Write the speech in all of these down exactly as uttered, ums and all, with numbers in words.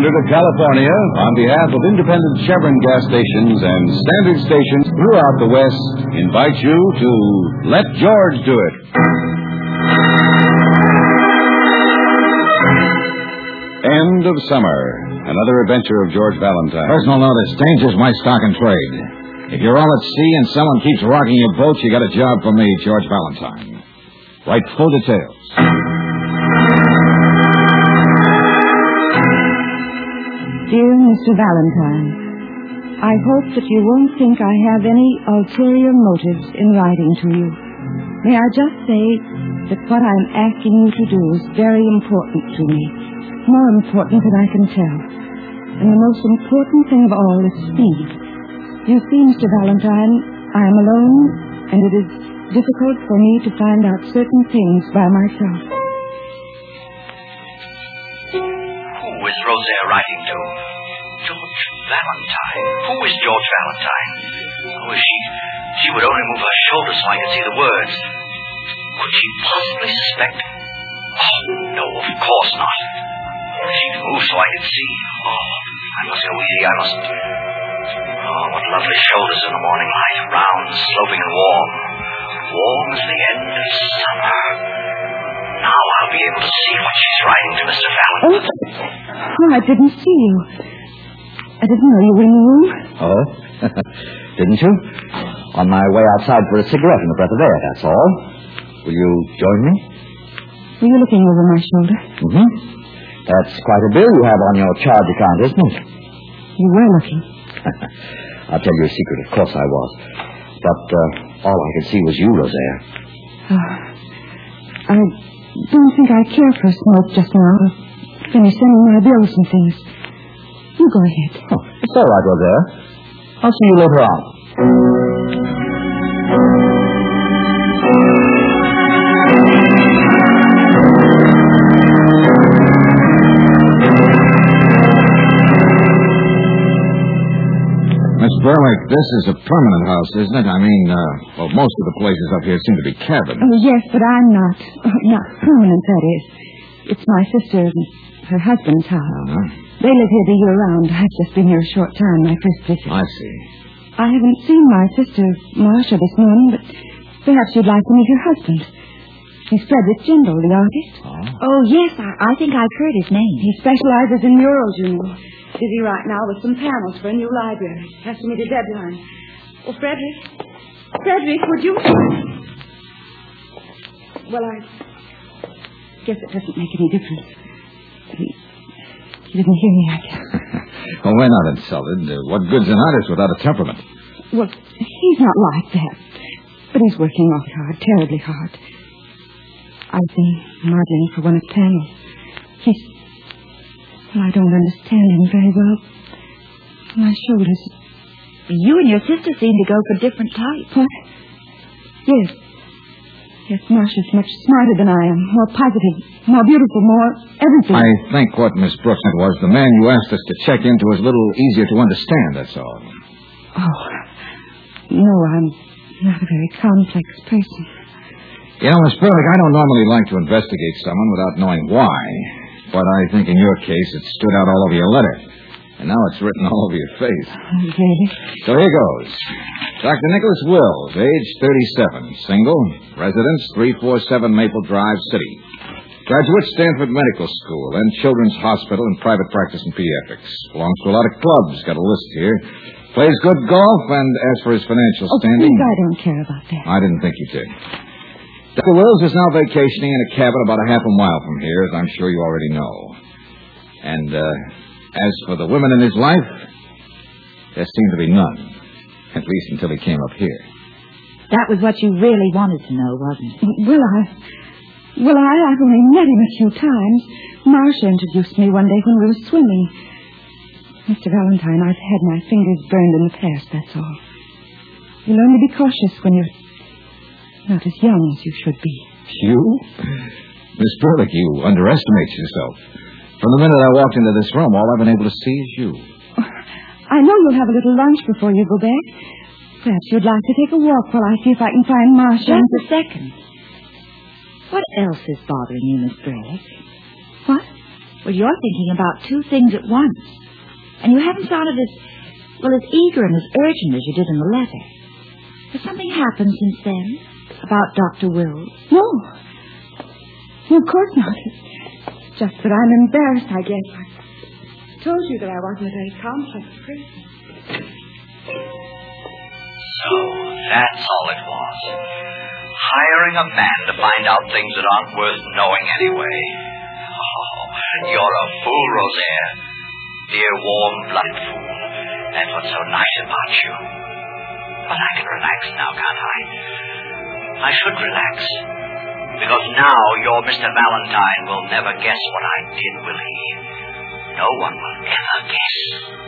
hundred of California, on behalf of independent Chevron gas stations and standard stations throughout the West, invite you to Let George Do It. End of Summer. Another adventure of George Valentine. Personal notice. Danger's my stock and trade. If you're all at sea and someone keeps rocking your boat, you got a job for me, George Valentine. Write full details. Dear Mister Valentine, I hope that you won't think I have any ulterior motives in writing to you. May I just say that what I'm asking you to do is very important to me, more important than I can tell. And the most important thing of all is speed. You see, Mister Valentine, I am alone, and it is difficult for me to find out certain things by myself. Who is Rosaire writing to? George Valentine. Who is George Valentine? Oh, if she, she would only move her shoulders so I could see the words. Could she possibly suspect? Oh, no, of course not. If she could move so I could see. Oh, I must go easy. I must. Oh, what lovely shoulders in the morning light. Round, sloping, and warm. Warm as the end of summer. Now I'll be able to see what she's writing to Mister Valentine. Oh, I didn't see you. I didn't know you were in the room. Oh? Didn't you? On my way outside for a cigarette and a breath of air, that's all. Will you join me? Were you looking over my shoulder? Mm-hmm. That's quite a bill you have on your charge account, isn't it? You were looking. I'll tell you a secret. Of course I was. But uh, all I could see was you, Rosaire. Oh, I don't think I care for a smoke just now. I'll finish sending my bills and things. You go ahead. Oh, it's all right, Rosaire. I'll see you later on. Miss Burlick, this is a permanent house, isn't it? I mean, uh, well, most of the places up here seem to be cabins. Oh, yes, but I'm not. Oh, not permanent, that is. It's my sister and her husband's house. Uh-huh. They live here the year round. I've just been here a short time, my first visit. I see. I haven't seen my sister, Marcia, this morning, but perhaps you'd like to meet her husband. He's Frederick Jindal, the artist. Oh, Oh, yes, I, I think I've heard his name. He specializes in murals, you know. Busy right now with some panels for a new library. Has to meet a deadline. Oh, Frederick. Frederick, would you... Well, I guess it doesn't make any difference. He, he didn't hear me, I guess. well, we're not insulted. Uh, what good's an artist without a temperament? Well, he's not like that. But he's working awfully hard, terribly hard. I've been modeling for one of the panels. He's... Well, I don't understand him very well. My shoulders... You and your sister seem to go for different types. What? Yes. Yes, Marcia's much smarter than I am. More positive, more beautiful, more everything. I think what Miss Brooks said was the man you asked us to check into was a little easier to understand, that's all. Oh, no, I'm not a very complex person. You know, Miss Burlick, I don't normally like to investigate someone without knowing why. But I think in your case it stood out all over your letter. And now it's written all over your face. Really? So here goes. Doctor Nicholas Wills, age thirty-seven, single, residence three forty-seven Maple Drive, City. Graduate Stanford Medical School and Children's Hospital and private practice in pediatrics. Belongs to a lot of clubs, got a list here. Plays good golf, and as for his financial Oh, standing... please, I don't care about that. I didn't think you did. Doctor Wills is now vacationing in a cabin about a half a mile from here, as I'm sure you already know. And uh, as for the women in his life, there seem to be none, at least until he came up here. That was what you really wanted to know, wasn't it? Well, I... Well, I, I've only met him a few times. Marcia introduced me one day when we were swimming. Mister Valentine, I've had my fingers burned in the past, that's all. You learn to be cautious when you're not as young as you should be. You? Miss Burlick, you underestimate yourself. From the minute I walked into this room, all I've been able to see is you. I know you'll have a little lunch before you go back. Perhaps you'd like to take a walk while I see if I can find Marcia. Just a second. What else is bothering you, Miss Burlick? What? Well, you're thinking about two things at once. And you haven't sounded as, well, as eager and as urgent as you did in the letter. Has something happened since then? About Doctor Wills? No. No, of course not. It's just that I'm embarrassed, I guess. I told you that I wasn't a very complex person. So, that's all it was. Hiring a man to find out things that aren't worth knowing anyway. Oh, you're a fool, Rosaire. Dear warm-blooded fool. That's what's so nice about you. But I can relax now, can't I? I should relax. Because now your Mister Valentine will never guess what I did, will he? No one will ever guess.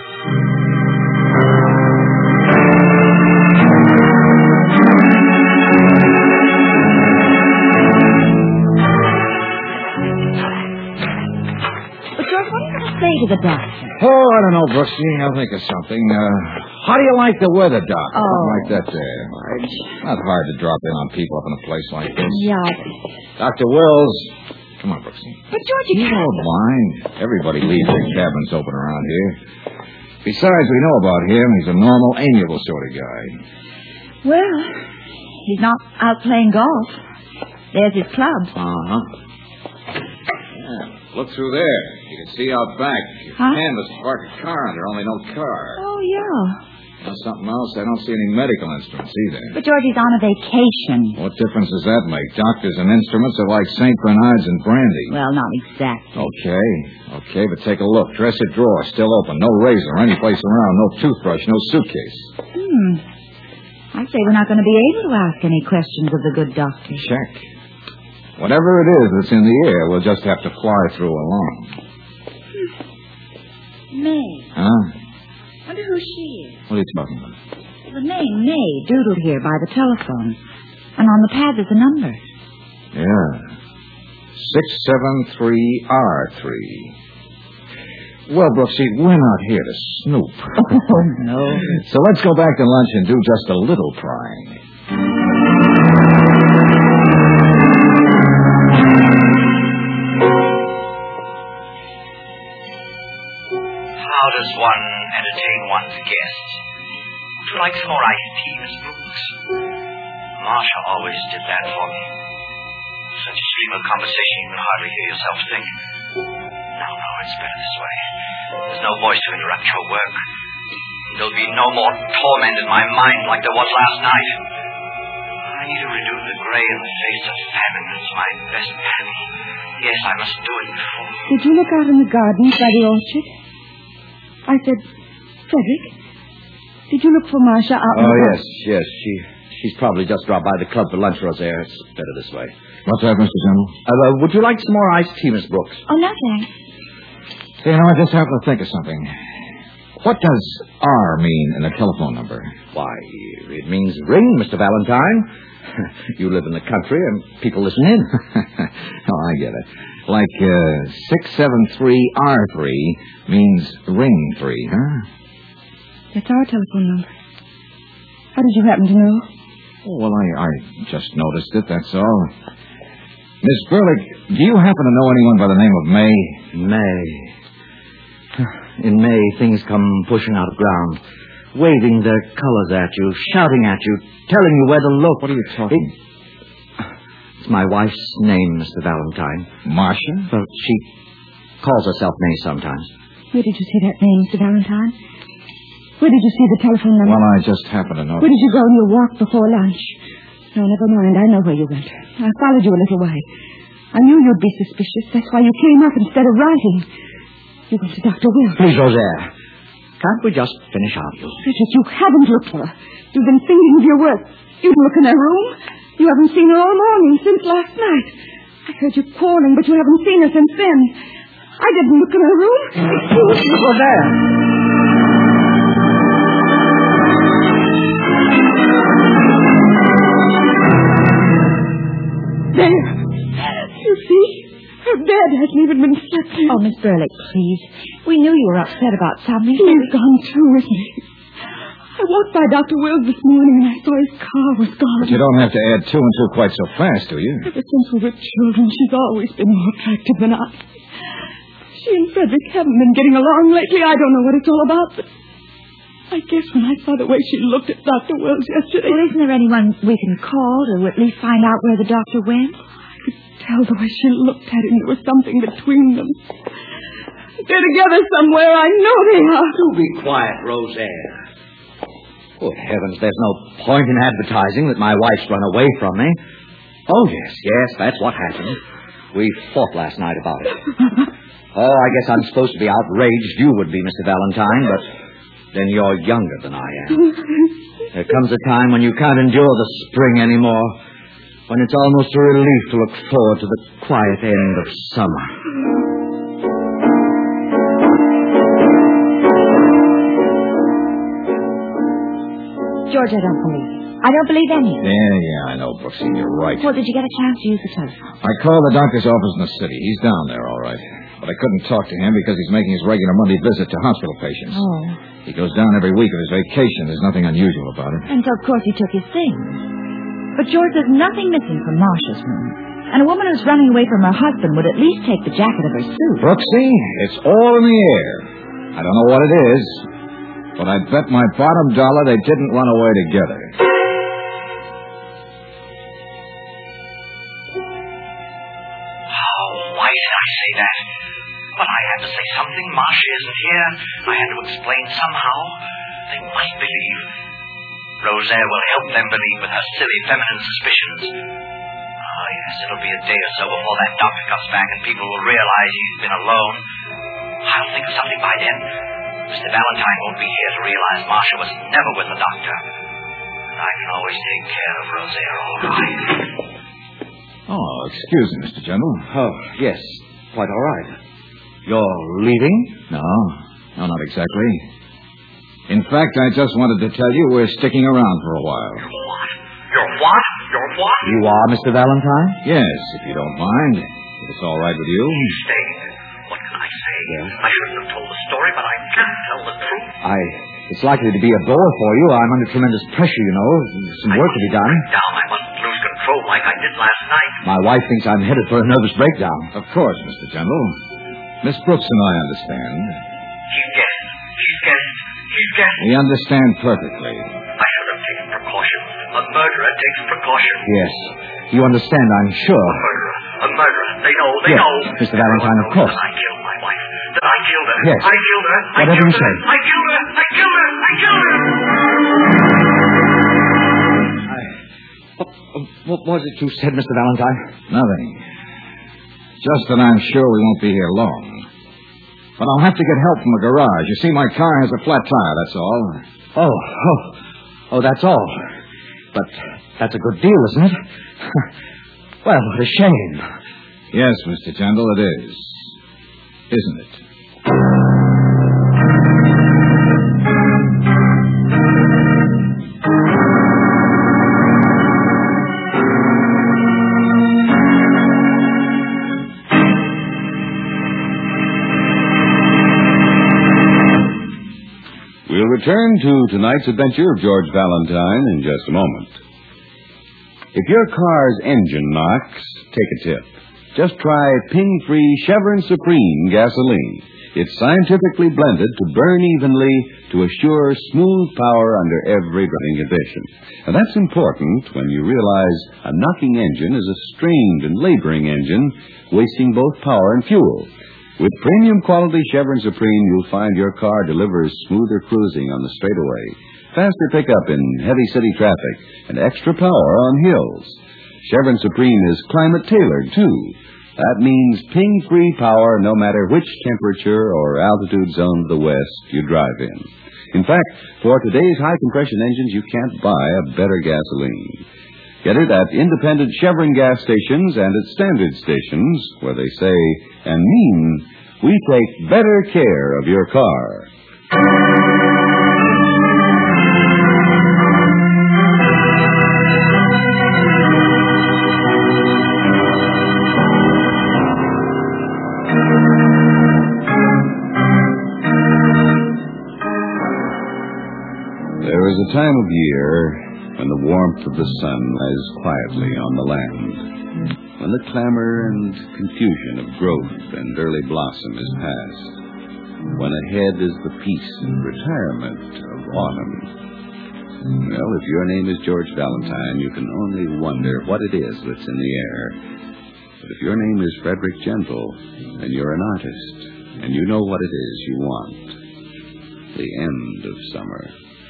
But George, what are you going to say to the doctor? Oh, I don't know, Brooksy. I'll think of something. Uh, how do you like the weather, Doc? Oh. Something like that there. Not hard to drop in on people up in a place like this. Yeah. Doctor Wills. Come on, Brooksy. But George, you You can't... don't mind. Everybody leaves their cabins open around here. Besides, we know about him. He's a normal, amiable sort of guy. Well, he's not out playing golf. There's his club. Uh-huh. Yeah, look through there. You can see out back. Your Huh? canvas park a car under, only no car. Oh, yeah. Now, something else, I don't see any medical instruments either. But George, he's on a vacation. What difference does that make? Doctors and instruments are like Saint Bernards and brandy. Well, not exactly. Okay, okay, but take a look. Dresser drawer, still open. No razor any place around. No toothbrush, no suitcase. Hmm. I say we're not going to be able to ask any questions of the good doctor. Check. Whatever it is that's in the air, we'll just have to fly through along. May. Huh? Wonder who she is. What are you talking about? The name May doodled here by the telephone. And on the pad there's a number. Yeah. six seven three R three. Well, Brooksy, we're not here to snoop. Oh, no. So let's go back to lunch and do just a little prying. How does one entertain one's guests? Would you like some more iced tea, Miss Brooks? Marcia always did that for me. Such a stream of conversation you can hardly hear yourself think. No, no, it's better this way. There's no voice to interrupt your work. There'll be no more torment in my mind like there was last night. I need to redo the gray in the face of famine. It's my best panel. Yes, I must do it before. Did you look out in the gardens by the orchard? I said, Frederick, did you look for Marcia out in Oh, the yes, yes. She She's probably just dropped by the club for lunch, Rosaire. It's better this way. What's that, Mister General? Uh, uh, would you like some more iced tea, Miss Brooks? Oh, no, thanks. You know, I just happened to think of something. What does R mean in a telephone number? Why, it means ring, Mister Valentine. You live in the country and people listen in. Oh, I get it. Like uh, six seven three R three means ring three, huh? That's our telephone number. How did you happen to know? Oh, well, I, I just noticed it, that's all. Miss Burlick, do you happen to know anyone by the name of May? May. In May, things come pushing out of ground, waving their colors at you, shouting at you, telling you where to look. What are you talking? It, it's my wife's name, Mister Valentine. Marcia? Well, she calls herself May sometimes. Where did you see that name, Mister Valentine? Where did you see the telephone number? Well, I just happened to know. Where did you go on your walk before lunch? No, never mind. I know where you went. I followed you a little way. I knew you'd be suspicious. That's why you came up instead of writing. You went to Doctor Wills. Please, Rosaire, can't we just finish our meal? Richard, you haven't looked for her. You've been thinking of your work. You didn't look in her room. You haven't seen her all morning since last night. I heard you calling, but you haven't seen her since then. I didn't look in her room. Excuse me. Rosaire! There. You see? Her bed hasn't even been slept in. Oh, Miss Burlick, please. We knew you were upset about something. He's gone too, isn't he? I walked by Doctor Wills this morning and I saw his car was gone. But you don't have to add two and two quite so fast, do you? Ever since we were children, she's always been more attractive than I. She and Frederick haven't been getting along lately. I don't know what it's all about, but I guess when I saw the way she looked at Doctor Wells yesterday... Well, isn't there anyone we can call to at least find out where the doctor went? I could tell the way she looked at him. There was something between them. They're together somewhere. I know they are. Do be quiet, Rosaire. Good heavens, there's no point in advertising that my wife's run away from me. Oh, yes, yes, that's what happened. We fought last night about it. Oh, I guess I'm supposed to be outraged. You would be, Mister Valentine, but then you're younger than I am. There comes a time when you can't endure the spring anymore, when it's almost a relief to look forward to the quiet end of summer. George, I don't believe it. I don't believe anything. Yeah, yeah, I know, Brooksy, you're right. Well, did you get a chance to use the telephone? I called the doctor's office in the city. He's down there, all right. But I couldn't talk to him because he's making his regular Monday visit to hospital patients. Oh. He goes down every week of his vacation. There's nothing unusual about it. And so, of course, he took his things. But, George, there's nothing missing from Marcia's room. And a woman who's running away from her husband would at least take the jacket of her suit. Brooksy, it's all in the air. I don't know what it is, but I bet my bottom dollar they didn't run away together. Why did I say that? Well, I had to say something. Marcia isn't here. I had to explain somehow. They must believe. Rosaire will help them believe with her silly feminine suspicions. Oh, yes, it'll be a day or so before that doctor comes back and people will realize he's been alone. I'll think of something by then. Mister Valentine won't be here to realize Marcia was never with the doctor. And I can always take care of Rosaire all right. Oh, excuse me, Mister General. Oh, yes, quite all right. You're leaving? No, no, not exactly. In fact, I just wanted to tell you we're sticking around for a while. What? You're what? You're what? You are, Mister Valentine? Yes, if you don't mind. If it's all right with you. He's staying. What can I say? Yes. I shouldn't have told the story, but I can't tell the truth. I... It's likely to be a bore for you. I'm under tremendous pressure, you know. There's some I work to be done. Break down. I mustn't lose control like I did last night. My wife thinks I'm headed for a nervous breakdown. Of course, Mister General. Miss Brooks and I understand. She's guessed. She's guessed. She's guessed. We understand perfectly. I should have taken precautions. A murderer takes precautions. Yes. You understand, I'm sure. A murderer. A murderer. They know. They Yes, know. Mister Valentine, of course. That I killed my wife. That I killed her. Yes. I killed her. I Whatever killed you her. say. I killed her. I killed her. I killed her. I... What, what was it you said, Mister Valentine? Nothing. Just that I'm sure we won't be here long. But I'll have to get help from the garage. You see, my car has a flat tire, that's all. Oh, oh. Oh, that's all. But that's a good deal, isn't it? Well, what a shame. Yes, Mister General, it is. Isn't it? We'll return to tonight's adventure of George Valentine in just a moment. If your car's engine knocks, take a tip. Just try ping-free Chevron Supreme gasoline. It's scientifically blended to burn evenly to assure smooth power under every driving condition. And that's important when you realize a knocking engine is a strained and laboring engine, wasting both power and fuel. With premium quality Chevron Supreme, you'll find your car delivers smoother cruising on the straightaway, faster pickup in heavy city traffic, and extra power on hills. Chevron Supreme is climate-tailored, too. That means ping-free power no matter which temperature or altitude zone of the West you drive in. In fact, for today's high-compression engines, you can't buy a better gasoline. Get it at independent Chevron gas stations and at standard stations, where they say and mean, we take better care of your car. There is a time of year when the warmth of the sun lies quietly on the land. when the clamor and confusion of growth and early blossom is past, when ahead is the peace and retirement of autumn. Well, if your name is George Valentine, you can only wonder what it is that's in the air. But if your name is Frederick Gentle, and you're an artist, and you know what it is you want, the end of summer.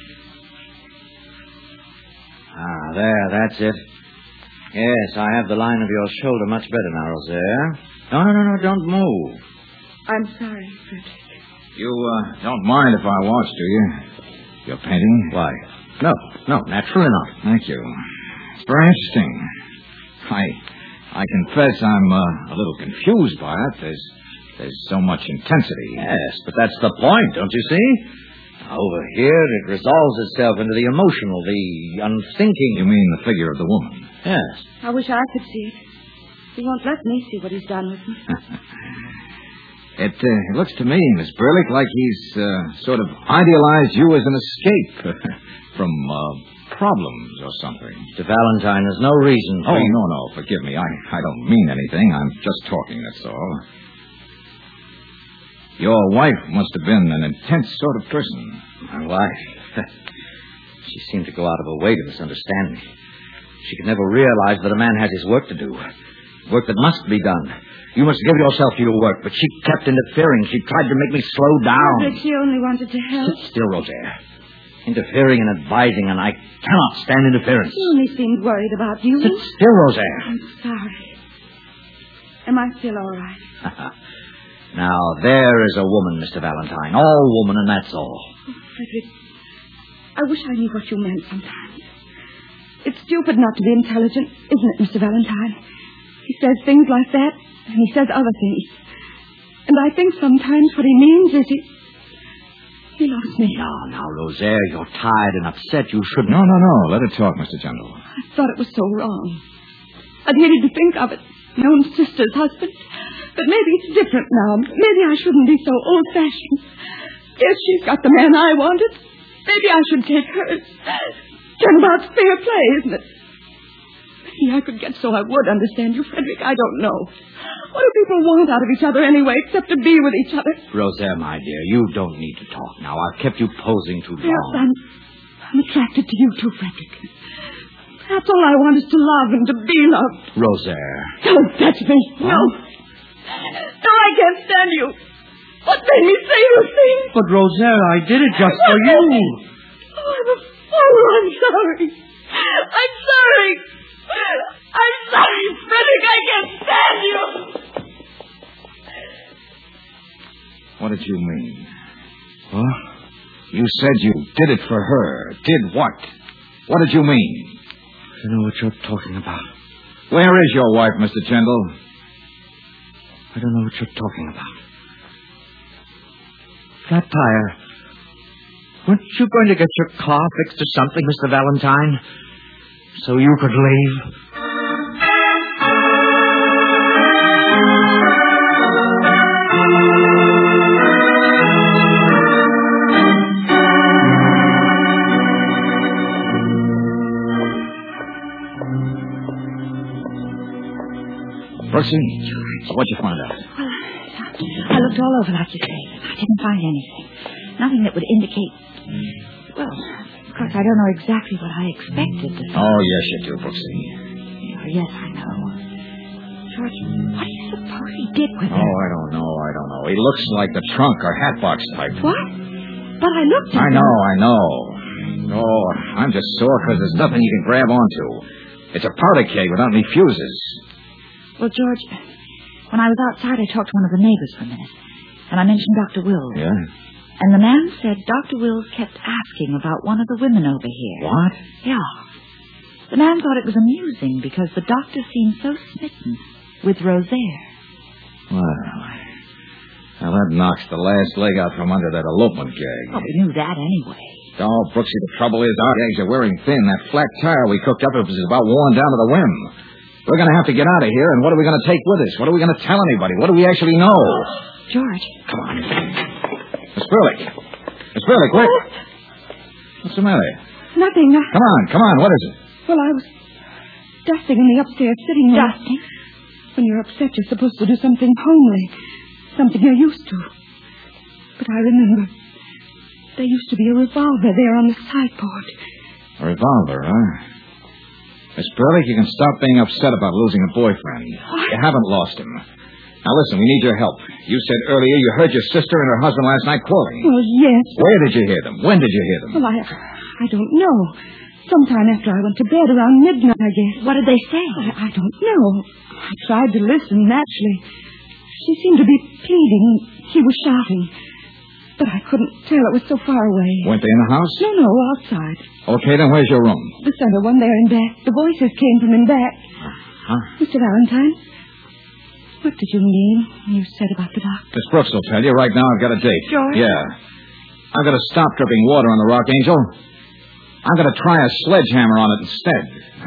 Ah, there, that's it. Yes, I have the line of your shoulder much better now, Rosaire. No, no, no, no, don't move. I'm sorry, Frederick. You uh, don't mind if I watch, do you? You're painting? Why? No, no, naturally not. Thank you. It's very interesting. I I confess I'm uh, a little confused by it. There's, there's so much intensity. Yes, but that's the point, don't you see? Over here, it resolves itself into the emotional, the unthinking. You mean the figure of the woman? Yes. I wish I could see it. He won't let me see what he's done with me. It, uh, it looks to me, Miss Burlick, like he's uh, sort of idealized you as an escape from uh, problems or something. Mister Valentine, there's no reason for... Oh, no, no, forgive me. I, I don't mean anything. I'm just talking, that's all. Your wife must have been an intense sort of person. My wife? She seemed to go out of her way to misunderstand me. She could never realize that a man has his work to do. Work that must be done. You must give yourself to your work, but she kept interfering. She tried to make me slow down. But she only wanted to help. Sit still, Rosaire. Interfering and advising, and I cannot stand interference. She only seemed worried about you. Sit still, Rosaire. I'm sorry. Am I still all right? Now, there is a woman, Mister Valentine. All woman, and that's all. Oh, Frederick, I wish I knew what you meant sometimes. It's stupid not to be intelligent, isn't it, Mister Valentine? He says things like that, and he says other things. And I think sometimes what he means is he... He loves me. Now, now, Rosaire, you're tired and upset. You shouldn't... No, no, no. Let her talk, Mister Gentle. I thought it was so wrong. I'd hated to think of it. My own sister's husband. But maybe it's different now. Maybe I shouldn't be so old-fashioned. Yes, she's got the man I wanted. Maybe I should take hers. Turnabout's fair play, isn't it? Maybe I could get so I would understand you, Frederick. I don't know. What do people want out of each other anyway, except to be with each other? Rosaire, my dear, you don't need to talk now. I've kept you posing too long. Yes, I'm, I'm attracted to you too, Frederick. Perhaps all I want is to love and to be loved. Rosaire. Don't touch me. Huh? No. No, I can't stand you. What made me say those things? But, Rosaire, I did it just for you. Oh, I'm a fool. I'm sorry. I'm sorry. I'm sorry, Frederick. I can't stand you. What did you mean? Huh? You said you did it for her. Did what? What did you mean? I don't know what you're talking about. Where is your wife, Mister Gentle? I don't know what you're talking about. Flat tire. Weren't you going to get your car fixed or something, Mister Valentine? So you could leave? Brooksy, what'd you find out? Well, I looked all over, like you say. I didn't find anything. Nothing that would indicate... Well, of course, I don't know exactly what I expected to find. Oh, yes, you do, Brooksy. Oh, yes, I know. George, what do you suppose he did with Oh, her? I don't know, I don't know. He looks like the trunk or hatbox type. What? But I looked at I him. know, I know. Oh, I'm just sore because there's nothing you can grab onto. It's a powder keg without any fuses. Well, George, when I was outside, I talked to one of the neighbors for a minute. And I mentioned Doctor Wills. Yeah? And the man said Doctor Wills kept asking about one of the women over here. What? Yeah. The man thought it was amusing because the doctor seemed so smitten with Rosaire. Well, now that knocks the last leg out from under that elopement gag. Well, we knew that anyway. Oh, Brooksy, the trouble is our gags are wearing thin. That flat tire we cooked up was about worn down to the rim. We're going to have to get out of here, and what are we going to take with us? What are we going to tell anybody? What do we actually know? George. Come on. Miss Burlick. Miss Burlick, quick. What's the matter? Nothing. I... Come on, come on. What is it? Well, I was dusting in the upstairs sitting room. Dusting? When you're upset, you're supposed to do something homely. Something you're used to. But I remember. There used to be a revolver there on the sideboard. A revolver, huh? Miss Burlick, you can stop being upset about losing a boyfriend. What? You haven't lost him. Now listen, we need your help. You said earlier you heard your sister and her husband last night quarreling. Well, yes. Where did you hear them? When did you hear them? Well, I, I don't know. Sometime after I went to bed, around midnight, I guess. What did they say? I, I don't know. I tried to listen, naturally. She seemed to be pleading. He was shouting. But I couldn't tell. It was so far away. Weren't they in the house? No, no, outside. Okay, then where's your room? The center one there in back. The voices came from in back. Huh? Mister Valentine, what did you mean when you said about the doctor? Miss Brooks will tell you. Right now I've got a date. George? Yeah. I've got to stop dripping water on the Rock Angel. I'm going to try a sledgehammer on it instead.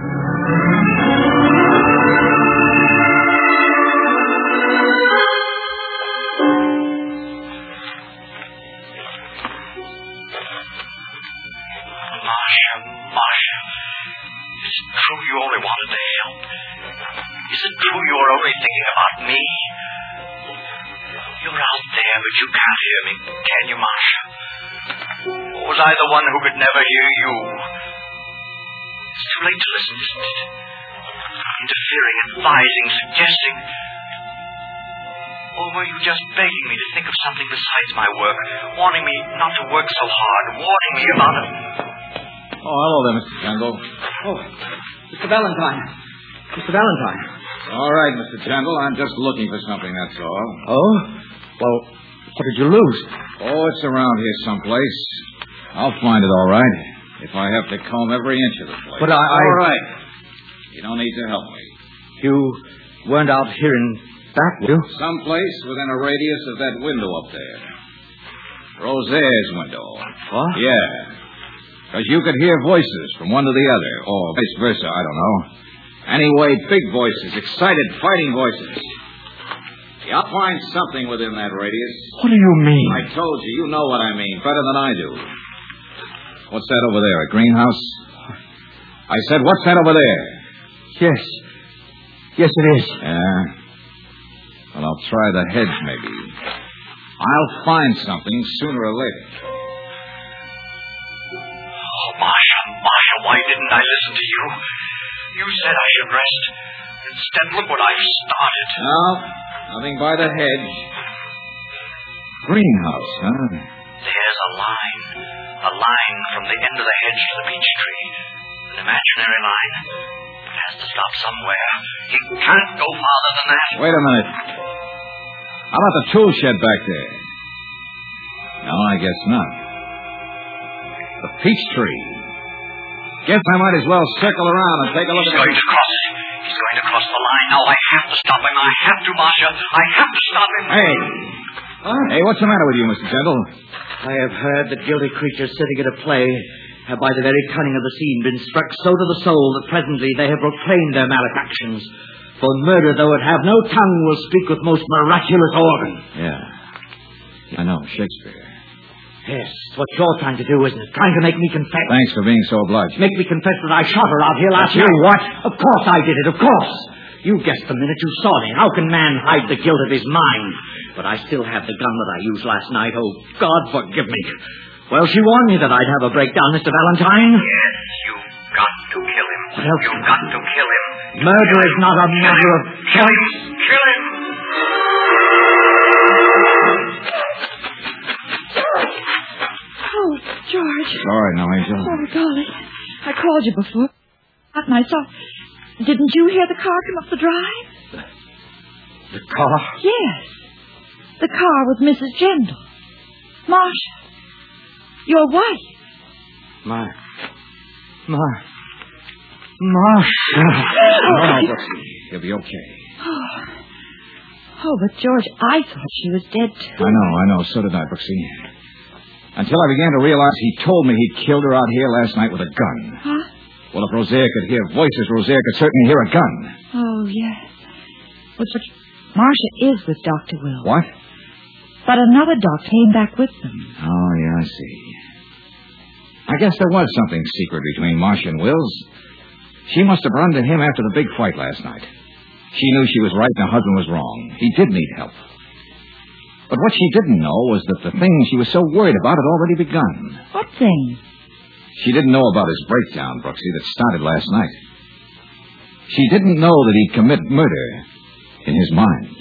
Marcia, Marcia, is it true you only wanted to help? Is it true you were only thinking about me? You're out there, but you can't hear me, can you, Marcia? Or was I the one who could never hear you? It's too late to listen, isn't it? Interfering, advising, suggesting. Or were you just begging me to think of something besides my work, warning me not to work so hard, warning me about it? Oh, hello there, Mister Jandal. Oh, Mister Valentine. Mister Valentine. All right, Mister Jandal. I'm just looking for something, that's all. Oh? Well, what did you lose? Oh, it's around here someplace. I'll find it all right. If I have to comb every inch of the place. But I... I... All right. You don't need to help me. You weren't out here in back, were you? Someplace within a radius of that window up there. Rosaires' window. What? Yeah. Because you could hear voices from one to the other. Or vice versa, I don't know. Anyway, big voices, excited, fighting voices. You'll find something within that radius. What do you mean? I told you, you know what I mean, better than I do. What's that over there, a greenhouse? I said, what's that over there? Yes. Yes, it is. Yeah. Well, I'll try the hedge, maybe. I'll find something sooner or later. Oh, Marcia, Marcia, why didn't I listen to you? You said I should rest. Instead, look what I've started. No, nothing by the hedge. Greenhouse, huh? There's a line. A line from the end of the hedge to the peach tree. An imaginary line. It has to stop somewhere. It can't go farther than that. Wait a minute. How about the tool shed back there? No, I guess not. The peach tree. Guess I might as well circle around and take a look He's at going the... to cross it. He's going to cross the line. Now I have to stop him. I have to, Marcia. I have to stop him. Hey. Huh? Hey, what's the matter with you, Mister Gentle? I have heard that guilty creatures sitting at a play have by the very cunning of the scene been struck so to the soul that presently they have proclaimed their malefactions. For murder, though it have no tongue, will speak with most miraculous organ. Yeah. I know, Shakespeare. Yes, it's what you're trying to do, isn't it? Trying to make me confess. Thanks for being so obliging. Make me confess that I shot her out here last You night. what? Of course I did it, of course. You guessed the minute you saw me. How can man hide the guilt of his mind? But I still have the gun that I used last night. Oh, God forgive me. Well, she warned me that I'd have a breakdown, Mister Valentine. Yes, you've got to kill him. What else? You've got to kill him. Murder is not a matter of choice. Kill him. Oh, George. Sorry, no, Angel. Oh, golly. I called you before. And I saw... Didn't you hear the car come up the drive? The car? Yes. The car with Missus Jendal. Marcia. Your wife. My... My... Marcia. No, no, Brooksy. You'll be okay. Oh. oh, but George, I thought she was dead, too. I know, I know. So did I, Brooksy. Until I began to realize he told me he'd killed her out here last night with a gun. Huh? Well, if Rosaire could hear voices, Rosaire could certainly hear a gun. Oh, yes. But, but Marcia is with Doctor Will. What? But another doctor came back with them. Oh, yeah, I see. I guess there was something secret between Marcia and Wills. She must have run to him after the big fight last night. She knew she was right and her husband was wrong. He did need help. But what she didn't know was that the thing she was so worried about had already begun. What thing? She didn't know about his breakdown, Brooksy, that started last night. She didn't know that he'd commit murder in his mind.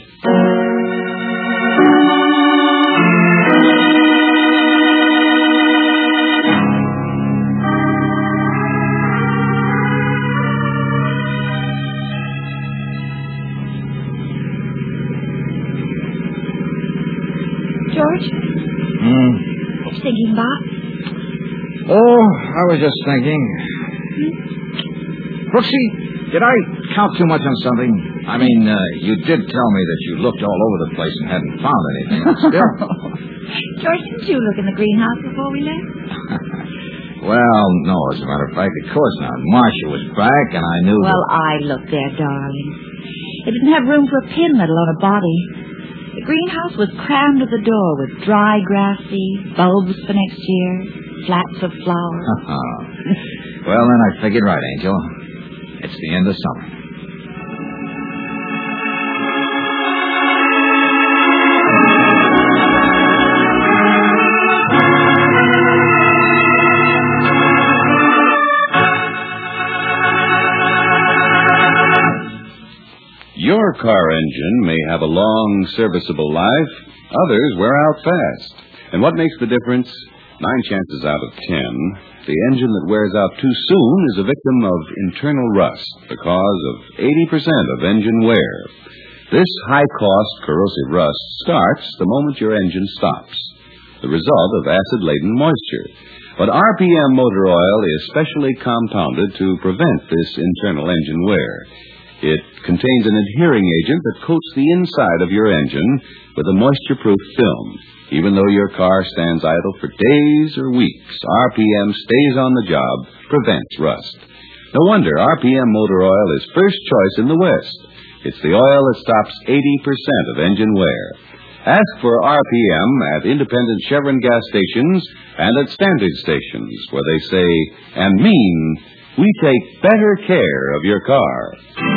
George? Hmm? What you thinking about? Oh, I was just thinking. Brooksy, did I count too much on something? I mean, uh, you did tell me that you looked all over the place and hadn't found anything. Still. George, didn't you look in the greenhouse before we left? Well, no, as a matter of fact, of course not. Marcia was back, and I knew Well, that... I looked there, darling. It didn't have room for a pin, let alone a body. The greenhouse was crammed to the door with dry grass seed, bulbs for next year, flats of flowers. Well, then I figured right, Angel. It's the end of summer. Your car engine may have a long, serviceable life. Others wear out fast. And what makes the difference? Nine chances out of ten, the engine that wears out too soon is a victim of internal rust, the cause of eighty percent of engine wear. This high-cost corrosive rust starts the moment your engine stops, the result of acid-laden moisture. But R P M motor oil is specially compounded to prevent this internal engine wear. It contains an adhering agent that coats the inside of your engine with a moisture-proof film. Even though your car stands idle for days or weeks, R P M stays on the job, prevents rust. No wonder R P M motor oil is first choice in the West. It's the oil that stops eighty percent of engine wear. Ask for R P M at independent Chevron gas stations and at standard stations, where they say and mean, we take better care of your car.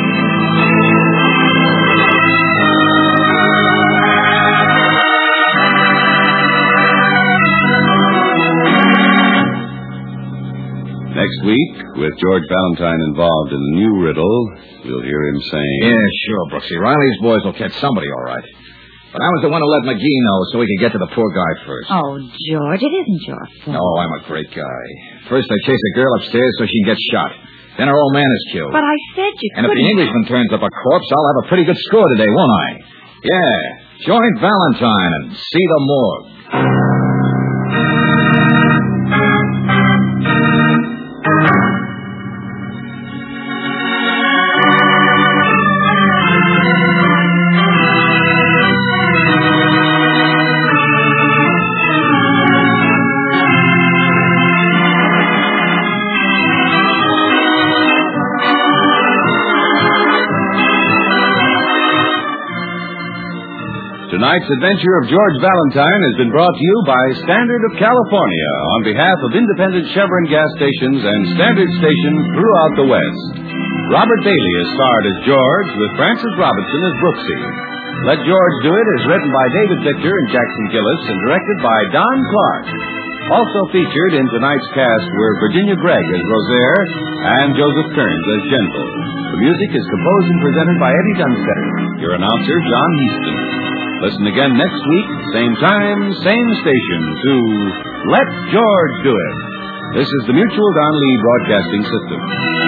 Next week, with George Valentine involved in the new riddle, we'll hear him saying... Yeah, sure, Brooksy. Riley's boys will catch somebody all right. But I was the one who let McGee know so we could get to the poor guy first. Oh, George, it isn't your fault. No, I'm a great guy. First I chase a girl upstairs so she can get shot. Then her old man is killed. But I said you And couldn't... if the Englishman turns up a corpse, I'll have a pretty good score today, won't I? Yeah. Join Valentine and see the morgue. Tonight's adventure of George Valentine has been brought to you by Standard of California on behalf of independent Chevron gas stations and Standard stations throughout the West. Robert Bailey is starred as George with Francis Robinson as Brooksy. Let George Do It is written by David Victor and Jackson Gillis and directed by Don Clark. Also featured in tonight's cast were Virginia Gregg as Rosaire and Joseph Kearns as Gentle. The music is composed and presented by Eddie Dunstetter. Your announcer, John Heaston. Listen again next week, same time, same station, to Let George Do It. This is the Mutual Don Lee Broadcasting System.